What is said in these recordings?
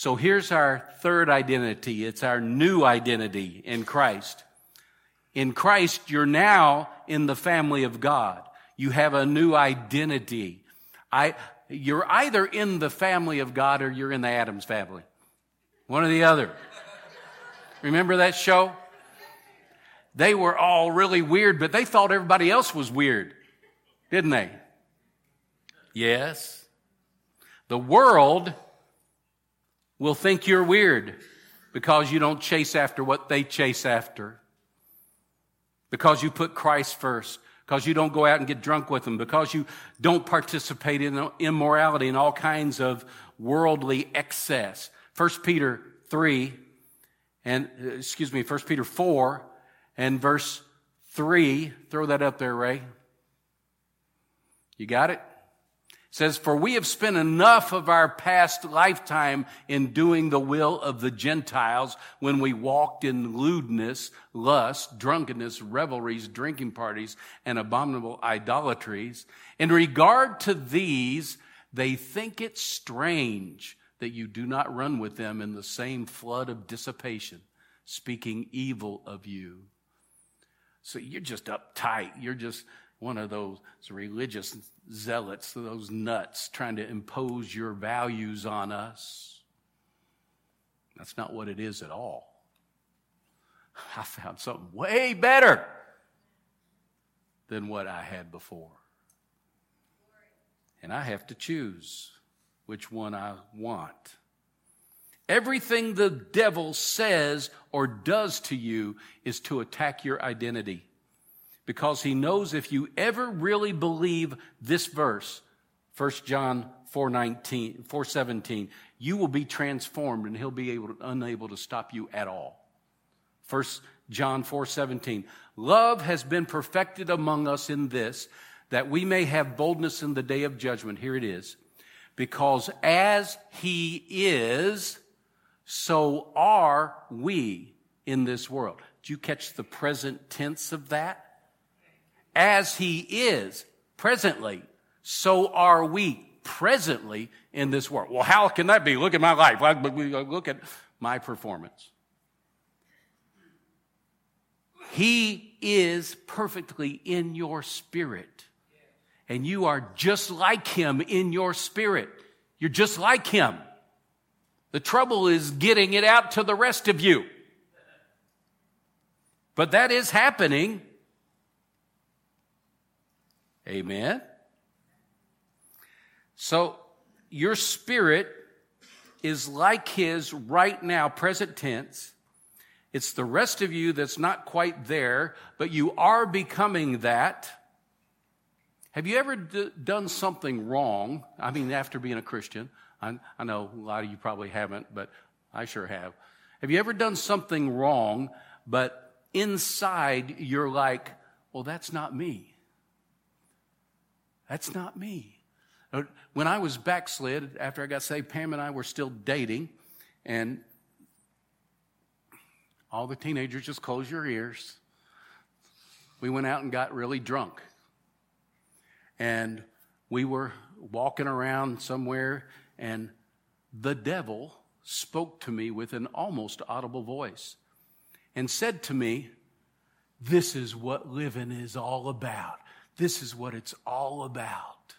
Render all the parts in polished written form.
So here's our third identity. It's our new identity in Christ. In Christ, you're now in the family of God. You have a new identity. You're either in the family of God or you're in the Addams family. One or the other. Remember that show? They were all really weird, but they thought everybody else was weird, didn't they? Yes. The world will think you're weird because you don't chase after what they chase after. Because you put Christ first. Because you don't go out and get drunk with them. Because you don't participate in immorality and all kinds of worldly excess. 1 Peter 4 and verse 3. Throw that up there, Ray. You got it? It says, "For we have spent enough of our past lifetime in doing the will of the Gentiles when we walked in lewdness, lust, drunkenness, revelries, drinking parties, and abominable idolatries. In regard to these, they think it strange that you do not run with them in the same flood of dissipation, speaking evil of you." So you're just uptight. You're just one of those religious zealots, those nuts trying to impose your values on us. That's not what it is at all. I found something way better than what I had before. And I have to choose which one I want. Everything the devil says or does to you is to attack your identity. Because he knows if you ever really believe this verse, 1 John 4:17, you will be transformed and he'll be unable to stop you at all. 1 John 4:17, "Love has been perfected among us in this, that we may have boldness in the day of judgment." Here it is. "Because as he is, so are we in this world." Did you catch the present tense of that? As he is presently, so are we presently in this world. Well, how can that be? Look at my life. Look at my performance. He is perfectly in your spirit. And you are just like him in your spirit. You're just like him. The trouble is getting it out to the rest of you. But that is happening. Amen. So your spirit is like his right now, present tense. It's the rest of you that's not quite there, but you are becoming that. Have you ever done something wrong? I mean, after being a Christian. I know a lot of you probably haven't, but I sure have. Have you ever done something wrong, but inside you're like, well, that's not me. That's not me. When I was backslid, after I got saved, Pam and I were still dating, and all the teenagers, just close your ears. We went out and got really drunk. And we were walking around somewhere, and the devil spoke to me with an almost audible voice and said to me, "This is what living is all about. This is what it's all about."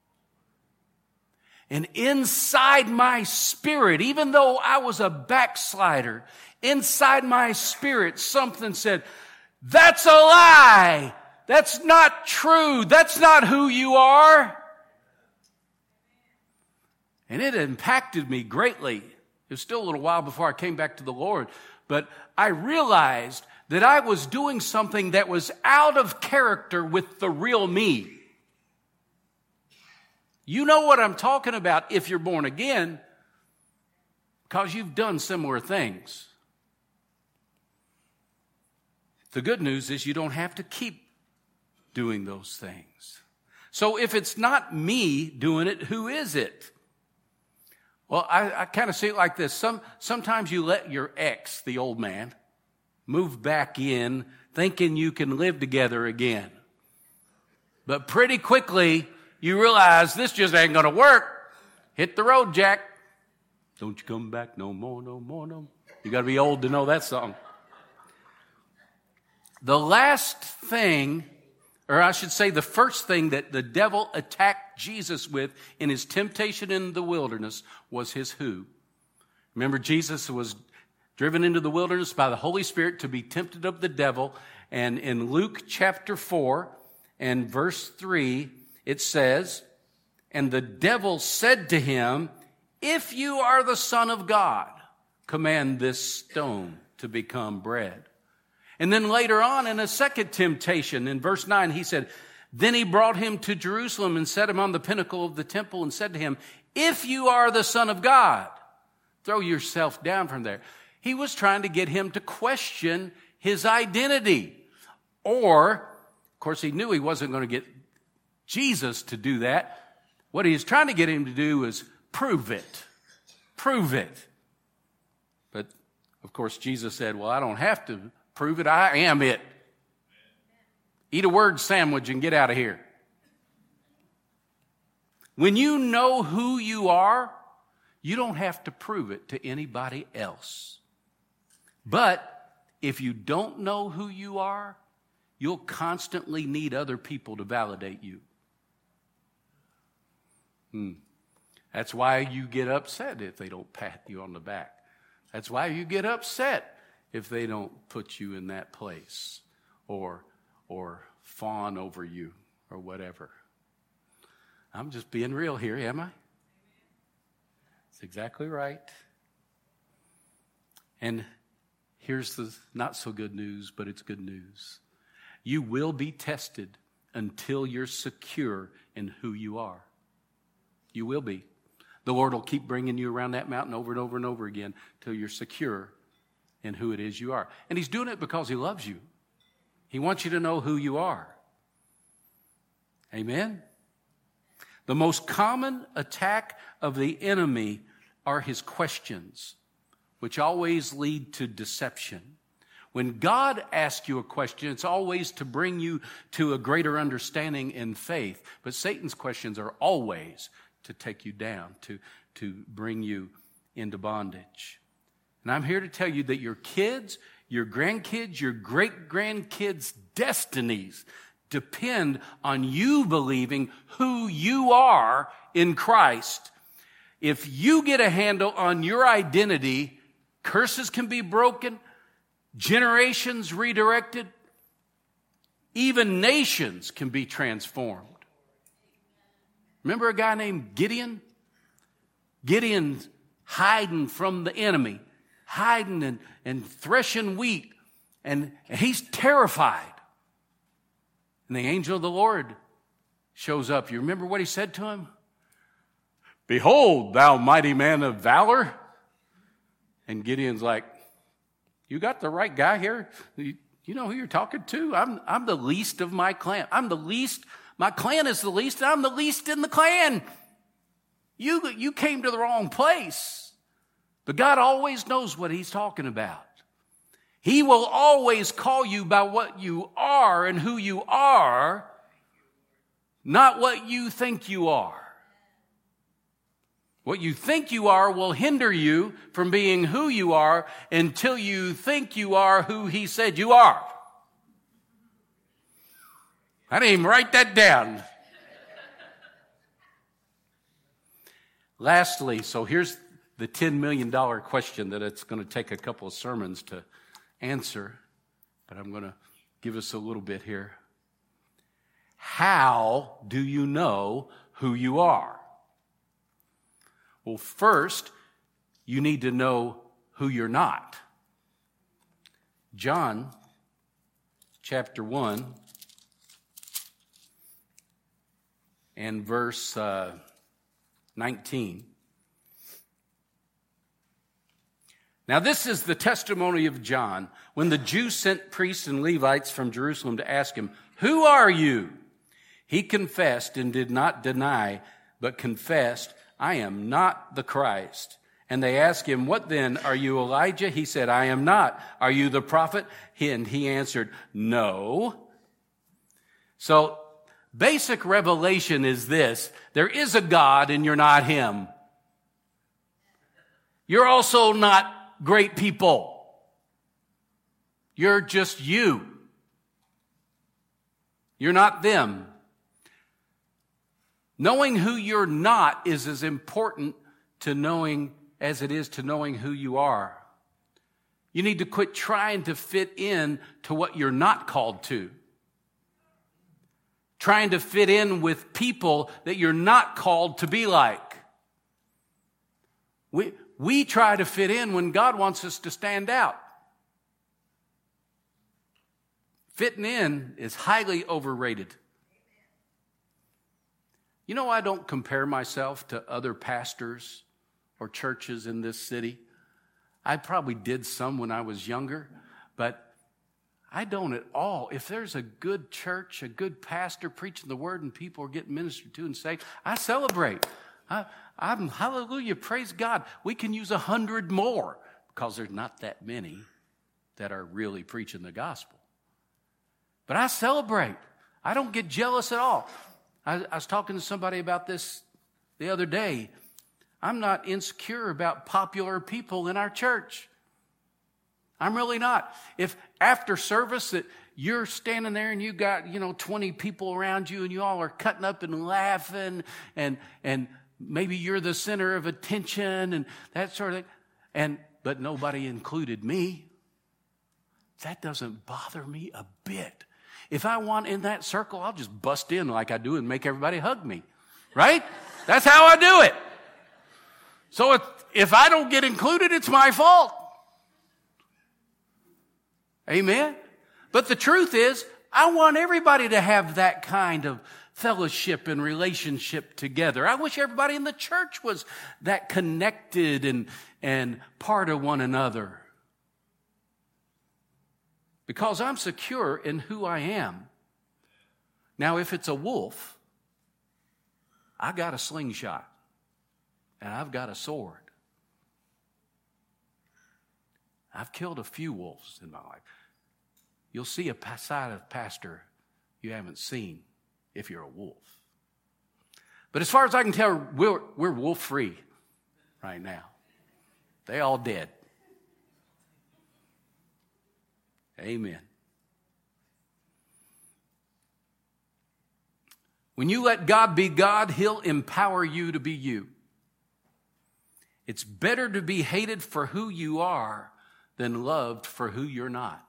And inside my spirit, even though I was a backslider, inside my spirit, something said, "That's a lie. That's not true. That's not who you are." And it impacted me greatly. It was still a little while before I came back to the Lord, but I realized that I was doing something that was out of character with the real me. You know what I'm talking about if you're born again, because you've done similar things. The good news is you don't have to keep doing those things. So if it's not me doing it, who is it? Well, I kind of see it like this. Sometimes you let your ex, the old man, move back in thinking you can live together again. But pretty quickly, you realize this just ain't going to work. Hit the road, Jack. Don't you come back no more, no more, no more. You got to be old to know that song. The last thing, or I should say the first thing that the devil attacked Jesus with in his temptation in the wilderness was his who. Remember, Jesus was driven into the wilderness by the Holy Spirit to be tempted of the devil. And in Luke chapter 4 and verse 3, it says, and the devil said to him, if you are the Son of God, command this stone to become bread. And then later on in a second temptation, in verse 9, he said, then he brought him to Jerusalem and set him on the pinnacle of the temple and said to him, if you are the Son of God, throw yourself down from there. He was trying to get him to question his identity. Or, of course, he knew he wasn't going to get Jesus to do that. What he was trying to get him to do was prove it. Prove it. But, of course, Jesus said, well, I don't have to prove it. I am it. Eat a word sandwich and get out of here. When you know who you are, you don't have to prove it to anybody else. But if you don't know who you are, you'll constantly need other people to validate you. That's why you get upset if they don't pat you on the back. That's why you get upset if they don't put you in that place or fawn over you or whatever. I'm just being real here, am I? That's exactly right. And here's the not so good news, but it's good news. You will be tested until you're secure in who you are. You will be. The Lord will keep bringing you around that mountain over and over and over again till you're secure in who it is you are. And he's doing it because he loves you. He wants you to know who you are. Amen? The most common attack of the enemy are his questions, which always lead to deception. When God asks you a question, it's always to bring you to a greater understanding in faith. But Satan's questions are always to take you down, to bring you into bondage. And I'm here to tell you that your kids, your grandkids, your great-grandkids' destinies depend on you believing who you are in Christ. If you get a handle on your identity, curses can be broken, generations redirected, even nations can be transformed. Remember a guy named Gideon? Gideon's hiding from the enemy, hiding and threshing wheat, and he's terrified. And the angel of the Lord shows up. You remember what he said to him? Behold, thou mighty man of valor. And Gideon's like, you got the right guy here. You know who you're talking to? I'm the least of my clan. I'm the least. My clan is the least, and I'm the least in the clan. You came to the wrong place. But God always knows what he's talking about. He will always call you by what you are and who you are, not what you think you are. What you think you are will hinder you from being who you are until you think you are who he said you are. I didn't even write that down. Lastly, so here's the $10 million question that it's going to take a couple of sermons to answer, but I'm going to give us a little bit here. How do you know who you are? Well, first, you need to know who you're not. John chapter 1 and verse 19. Now this is the testimony of John when the Jews sent priests and Levites from Jerusalem to ask him, "Who are you?" He confessed and did not deny, but confessed, "I am not the Christ." And they asked him, "What then? Are you Elijah?" He said, "I am not." "Are you the prophet?" And he answered, "No." So basic revelation is this: there is a God and you're not him. You're also not great people. You're just you. You're not them. Knowing who you're not is as important to knowing as it is to knowing who you are. You need to quit trying to fit in to what you're not called to. Trying to fit in with people that you're not called to be like. We try to fit in when God wants us to stand out. Fitting in is highly overrated. You know, I don't compare myself to other pastors or churches in this city. I probably did some when I was younger, but I don't at all. If there's a good church, a good pastor preaching the word and people are getting ministered to and saved, I celebrate. I'm hallelujah, praise God. We can use 100 more because there's not that many that are really preaching the gospel. But I celebrate. I don't get jealous at all. I was talking to somebody about this the other day. I'm not insecure about popular people in our church. I'm really not. If after service that you're standing there and you got, 20 people around you and you all are cutting up and laughing and maybe you're the center of attention and that sort of thing, but nobody included me, that doesn't bother me a bit. If I want in that circle, I'll just bust in like I do and make everybody hug me. Right? That's how I do it. So if I don't get included, it's my fault. Amen? But the truth is, I want everybody to have that kind of fellowship and relationship together. I wish everybody in the church was that connected and part of one another. Because I'm secure in who I am. Now, if it's a wolf, I got a slingshot and I've got a sword. I've killed a few wolves in my life. You'll see a side of pastor you haven't seen if you're a wolf. But as far as I can tell, we're wolf-free right now. They all dead. Amen. When you let God be God, He'll empower you to be you. It's better to be hated for who you are than loved for who you're not.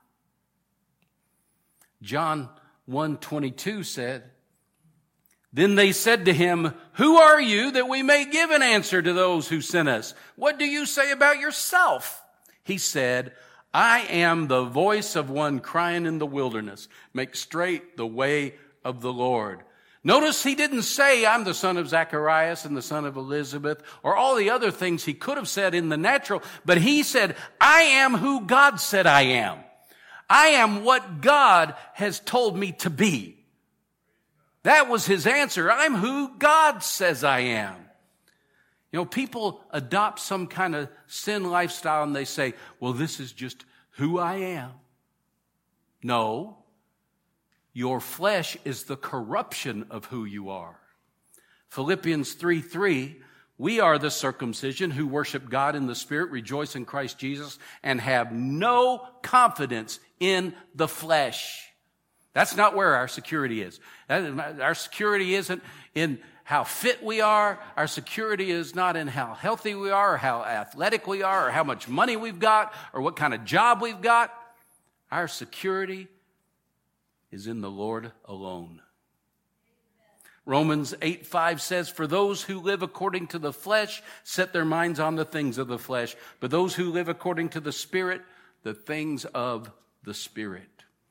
John 1:22 said, "Then they said to him, 'Who are you that we may give an answer to those who sent us? What do you say about yourself?' He said, 'I am the voice of one crying in the wilderness, make straight the way of the Lord.'" Notice he didn't say, "I'm the son of Zacharias and the son of Elizabeth," or all the other things he could have said in the natural, but he said, "I am who God said I am. I am what God has told me to be." That was his answer. I'm who God says I am. People adopt some kind of sin lifestyle and they say, "Well, this is just who I am." No. Your flesh is the corruption of who you are. Philippians 3:3, "We are the circumcision who worship God in the Spirit, rejoice in Christ Jesus, and have no confidence in the flesh." That's not where our security is. Our security isn't in how fit we are. Our security is not in how healthy we are or how athletic we are or how much money we've got or what kind of job we've got. Our security is in the Lord alone. Romans 8:5 says, "For those who live according to the flesh set their minds on the things of the flesh, but those who live according to the Spirit, the things of the Spirit."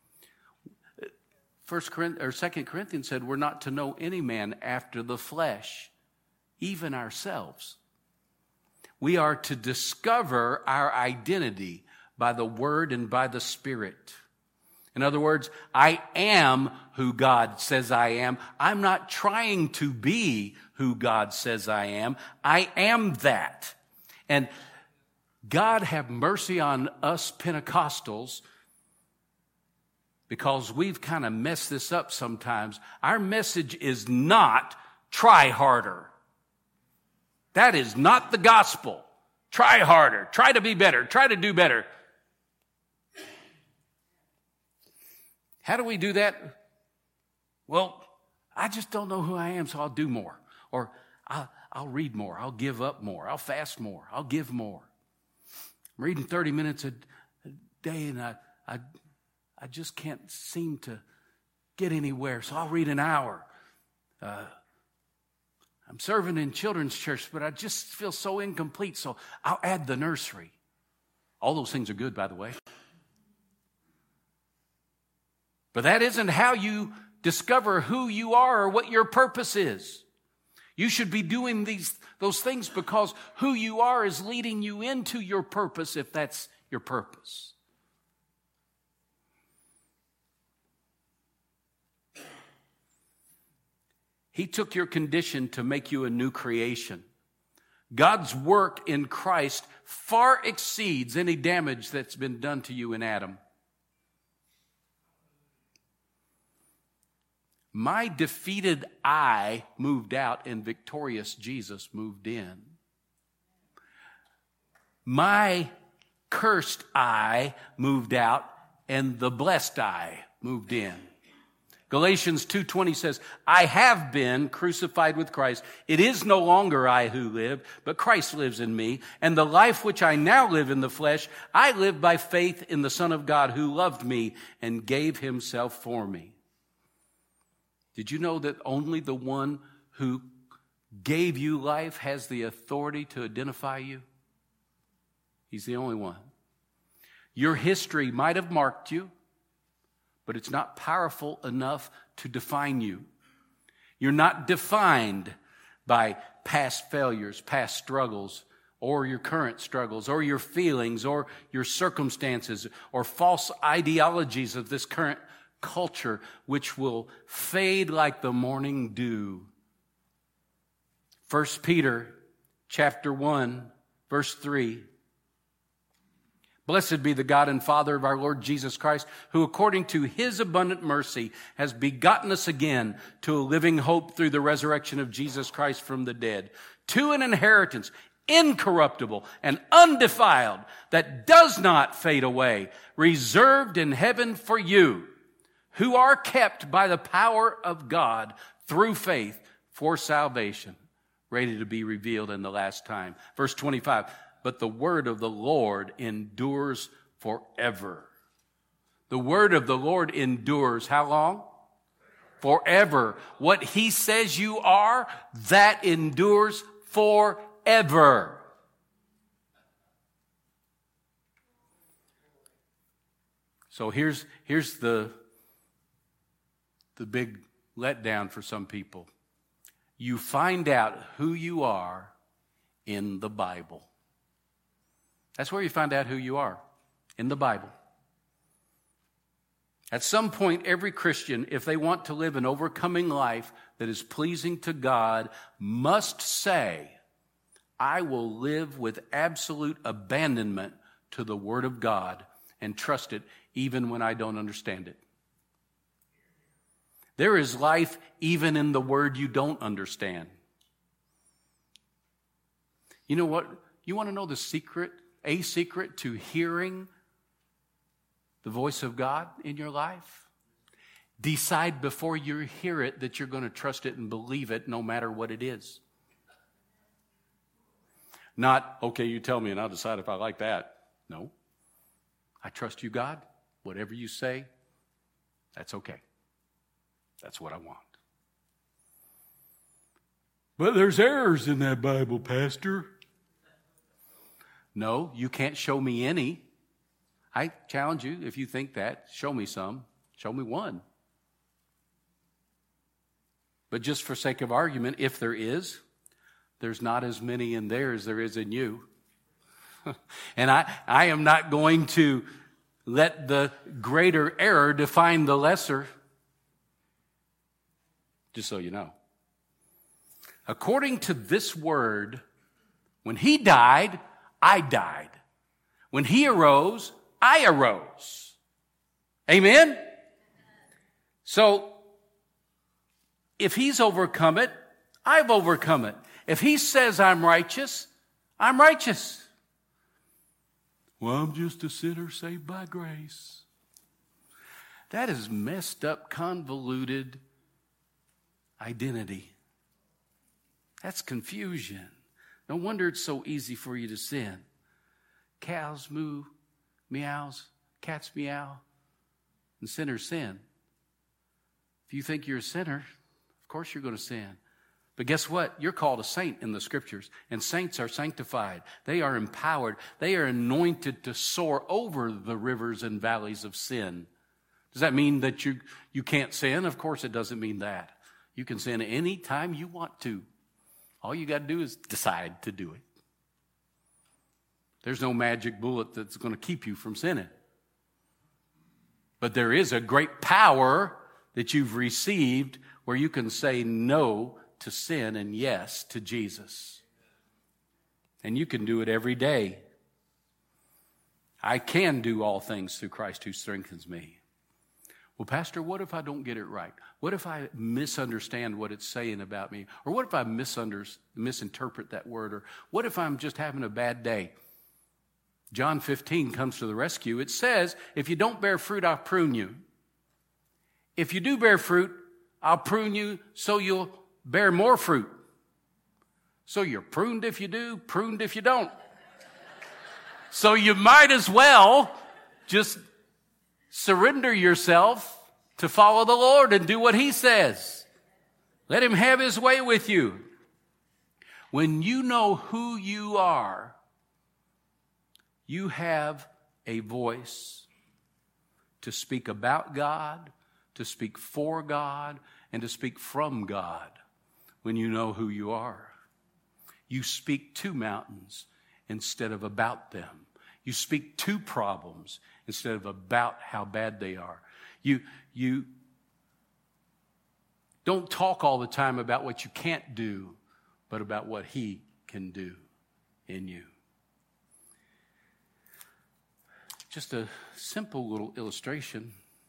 2 Corinthians said we're not to know any man after the flesh, even ourselves. We are to discover our identity by the Word and by the Spirit. In other words, I am who God says I am. I'm not trying to be who God says I am. I am that. And God have mercy on us Pentecostals, because we've kind of messed this up sometimes. Our message is not try harder. That is not the gospel. Try harder. Try to be better. Try to do better. How do we do that? Well, I just don't know who I am, so I'll do more. Or I'll read more. I'll give up more. I'll fast more. I'll give more. I'm reading 30 minutes a day, and I just can't seem to get anywhere, so I'll read an hour. I'm serving in children's church, but I just feel so incomplete, so I'll add the nursery. All those things are good, by the way. But that isn't how you discover who you are or what your purpose is. You should be doing those things because who you are is leading you into your purpose, if that's your purpose. He took your condition to make you a new creation. God's work in Christ far exceeds any damage that's been done to you in Adam. My defeated I moved out and victorious Jesus moved in. My cursed I moved out and the blessed I moved in. Galatians 2:20 says, I have been crucified with Christ. It is no longer I who live, but Christ lives in me. And the life which I now live in the flesh, I live by faith in the Son of God who loved me and gave himself for me. Did you know that only the one who gave you life has the authority to identify you? He's the only one. Your history might have marked you, but it's not powerful enough to define you. You're not defined by past failures, past struggles, or your current struggles, or your feelings, or your circumstances, or false ideologies of this current culture, which will fade like the morning dew. 1 Peter chapter 1, verse 3. Blessed be the God and Father of our Lord Jesus Christ, who according to his abundant mercy has begotten us again to a living hope through the resurrection of Jesus Christ from the dead, to an inheritance incorruptible and undefiled that does not fade away, reserved in heaven for you, who are kept by the power of God through faith for salvation, ready to be revealed in the last time. Verse 25, but the word of the Lord endures forever. The word of the Lord endures how long? Forever. What he says you are, that endures forever. So here's the big letdown for some people. You find out who you are in the Bible. That's where you find out who you are, in the Bible. At some point, every Christian, if they want to live an overcoming life that is pleasing to God, must say, I will live with absolute abandonment to the Word of God and trust it even when I don't understand it. There is life even in the word you don't understand. You know what? You want to know the secret, a secret to hearing the voice of God in your life? Decide before you hear it that you're going to trust it and believe it no matter what it is. Not, okay, you tell me and I'll decide if I like that. No. I trust you, God. Whatever you say, that's okay. That's what I want. But there's errors in that Bible, Pastor. No, you can't show me any. I challenge you, if you think that, show me some. Show me one. But just for sake of argument, if there is, there's not as many in there as there is in you. And I am not going to let the greater error define the lesser. Just so you know. According to this word, when he died, I died. When he arose, I arose. Amen? So, if he's overcome it, I've overcome it. If he says I'm righteous, I'm righteous. Well, I'm just a sinner saved by grace. That is messed up, convoluted identity. That's confusion. No wonder it's so easy for you to sin. Cows moo, meows, cats meow, and sinners sin. If you think you're a sinner, of course you're going to sin. But guess what? You're called a saint in the scriptures, and saints are sanctified. They are empowered. They are anointed to soar over the rivers and valleys of sin. Does that mean that you can't sin? Of course it doesn't mean that. You can sin any time you want to. All you got to do is decide to do it. There's no magic bullet that's going to keep you from sinning. But there is a great power that you've received where you can say no to sin and yes to Jesus. And you can do it every day. I can do all things through Christ who strengthens me. Well, Pastor, what if I don't get it right? What if I misunderstand what it's saying about me? Or what if I misinterpret that word? Or what if I'm just having a bad day? John 15 comes to the rescue. It says, if you don't bear fruit, I'll prune you. If you do bear fruit, I'll prune you so you'll bear more fruit. So you're pruned if you do, pruned if you don't. So you might as well just surrender yourself to follow the Lord and do what He says. Let Him have His way with you. When you know who you are, you have a voice to speak about God, to speak for God, and to speak from God. When you know who you are, you speak to mountains instead of about them. You speak to problems instead of about how bad they are. You don't talk all the time about what you can't do, but about what He can do in you. Just a simple little illustration.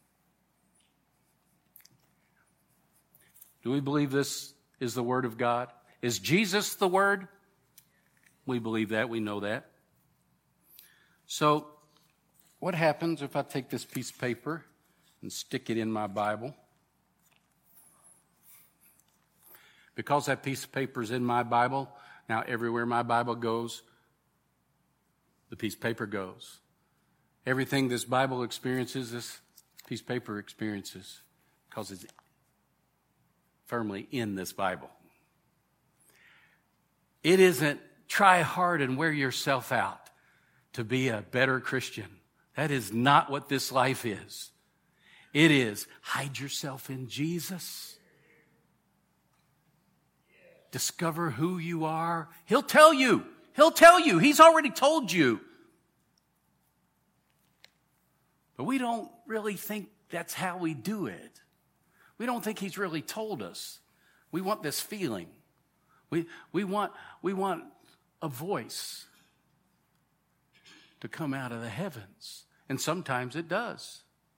Do we believe this is the Word of God? Is Jesus the Word? We believe that. We know that. So, what happens if I take this piece of paper and stick it in my Bible? Because that piece of paper is in my Bible, now everywhere my Bible goes, the piece of paper goes. Everything this Bible experiences, this piece of paper experiences, because it's firmly in this Bible. It isn't try hard and wear yourself out to be a better Christian. That is not what this life is. It is hide yourself in Jesus. Discover who you are. He'll tell you. He'll tell you. He's already told you. But we don't really think that's how we do it. We don't think He's really told us. We want this feeling. We want a voice to come out of the heavens. And sometimes it does.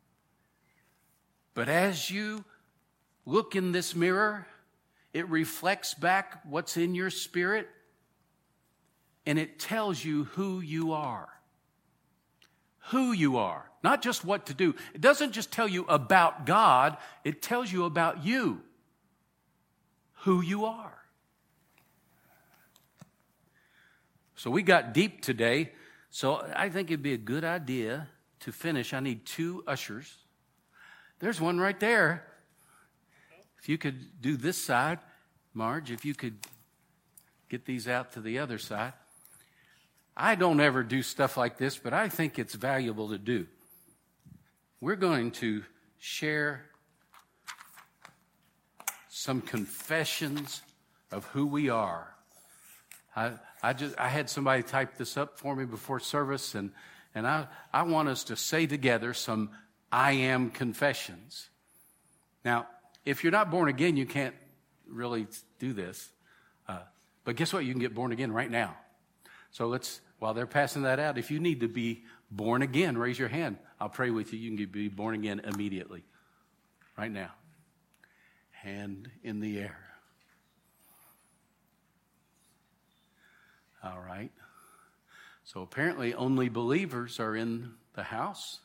But as you look in this mirror, it reflects back what's in your spirit, and it tells you who you are. Who you are. Not just what to do. It doesn't just tell you about God, it tells you about you. Who you are. So we got deep today, so I think it'd be a good idea to finish. I need 2 ushers. There's one right there. If you could do this side, Marge, if you could get these out to the other side. I don't ever do stuff like this, but I think it's valuable to do. We're going to share some confessions of who we are. I had somebody type this up for me before service, and I want us to say together some I am confessions. Now, if you're not born again, you can't really do this. But guess what? You can get born again right now. So while they're passing that out, if you need to be born again, raise your hand. I'll pray with you. You can be born again immediately. Right now. Hand in the air. All right. So apparently only believers are in the house.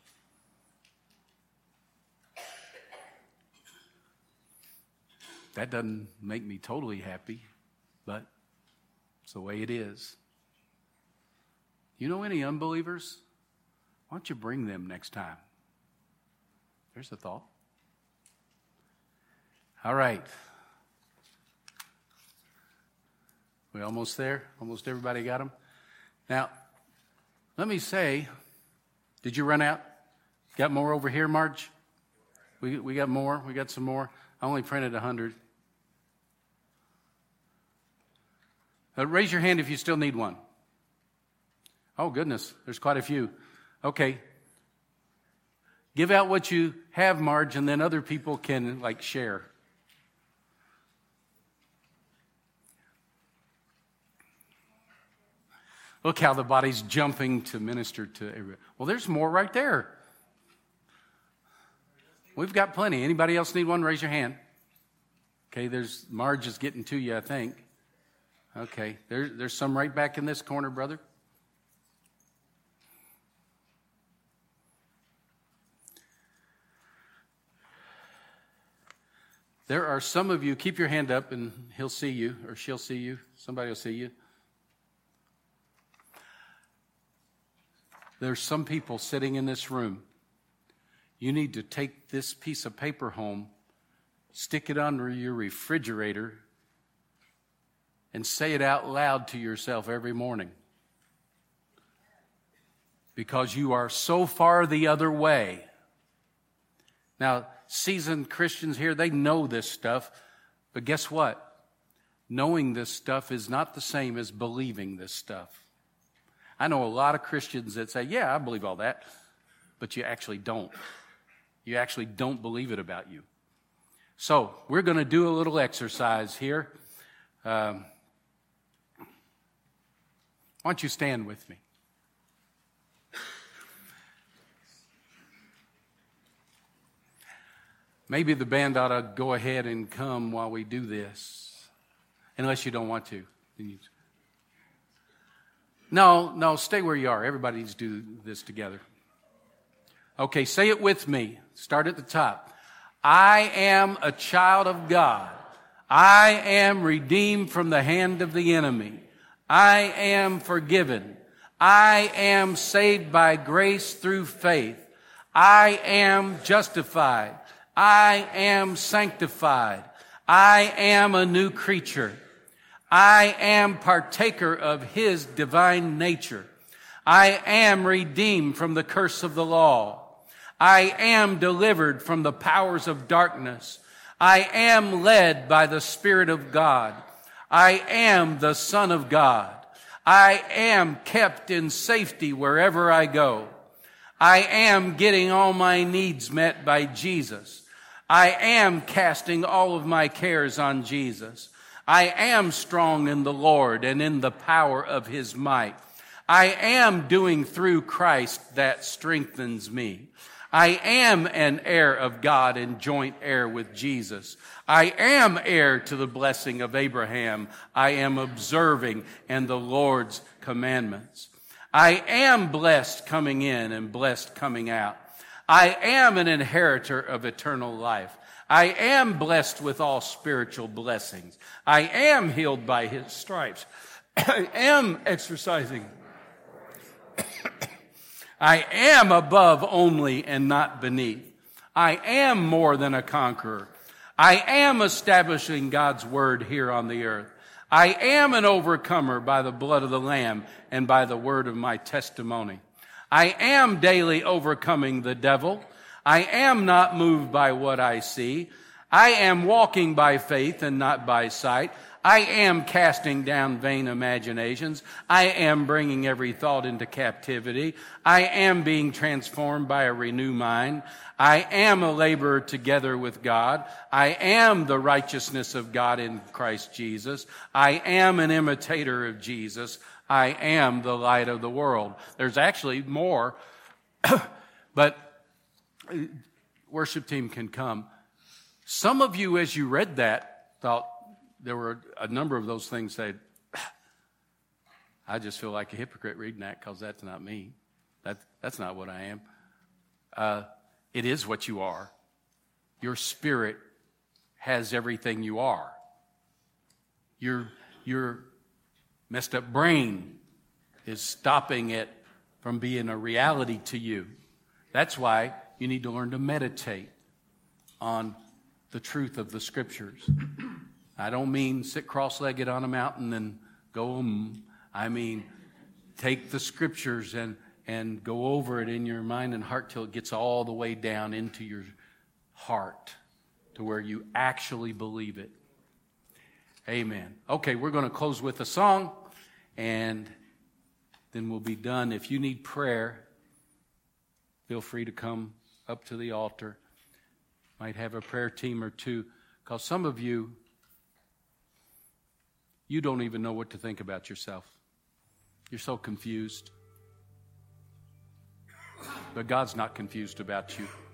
That doesn't make me totally happy, but it's the way it is. You know any unbelievers? Why don't you bring them next time? There's a thought. All right. We almost there? Almost everybody got them? Now, let me say, did you run out? Got more over here, Marge? We got more. We got some more. I only printed 100. Raise your hand if you still need one. Oh, goodness. There's quite a few. Okay. Give out what you have, Marge, and then other people can, share. Look how the body's jumping to minister to everybody. Well, there's more right there. We've got plenty. Anybody else need one? Raise your hand. Okay, Marge is getting to you, I think. Okay, there's some right back in this corner, brother. There are some of you, keep your hand up and he'll see you, or she'll see you. Somebody will see you. There's some people sitting in this room. You need to take this piece of paper home, stick it under your refrigerator, and say it out loud to yourself every morning. Because you are so far the other way. Now, seasoned Christians here, they know this stuff, but guess what? Knowing this stuff is not the same as believing this stuff. I know a lot of Christians that say, yeah, I believe all that, but you actually don't. You actually don't believe it about you. So we're going to do a little exercise here. Why don't you stand with me? Maybe the band ought to go ahead and come while we do this, unless you don't want to. No, stay where you are. Everybody needs to do this together. Okay, say it with me. Start at the top. I am a child of God. I am redeemed from the hand of the enemy. I am forgiven. I am saved by grace through faith. I am justified. I am sanctified. I am a new creature. I am partaker of His divine nature. I am redeemed from the curse of the law. I am delivered from the powers of darkness. I am led by the Spirit of God. I am the Son of God. I am kept in safety wherever I go. I am getting all my needs met by Jesus. I am casting all of my cares on Jesus. I am strong in the Lord and in the power of His might. I am doing through Christ that strengthens me. I am an heir of God and joint heir with Jesus. I am heir to the blessing of Abraham. I am observing and the Lord's commandments. I am blessed coming in and blessed coming out. I am an inheritor of eternal life. I am blessed with all spiritual blessings. I am healed by His stripes. I am exercising. I am above only and not beneath. I am more than a conqueror. I am establishing God's word here on the earth. I am an overcomer by the blood of the Lamb and by the word of my testimony. I am daily overcoming the devil. I am not moved by what I see. I am walking by faith and not by sight. I am casting down vain imaginations. I am bringing every thought into captivity. I am being transformed by a renewed mind. I am a laborer together with God. I am the righteousness of God in Christ Jesus. I am an imitator of Jesus. I am the light of the world. There's actually more, but worship team can come. Some of you, as you read that, thought there were a number of those things that I just feel like a hypocrite reading that because that's not me. That's not what I am. It is what you are. Your spirit has everything you are. Your messed up brain is stopping it from being a reality to you. That's why you need to learn to meditate on the truth of the Scriptures. I don't mean sit cross-legged on a mountain and go, I mean, take the Scriptures and go over it in your mind and heart till it gets all the way down into your heart to where you actually believe it. Amen. Okay, we're going to close with a song, and then we'll be done. If you need prayer, feel free to come up to the altar. Might have a prayer team or two, because some of you don't even know what to think about yourself. You're so confused. But God's not confused about you.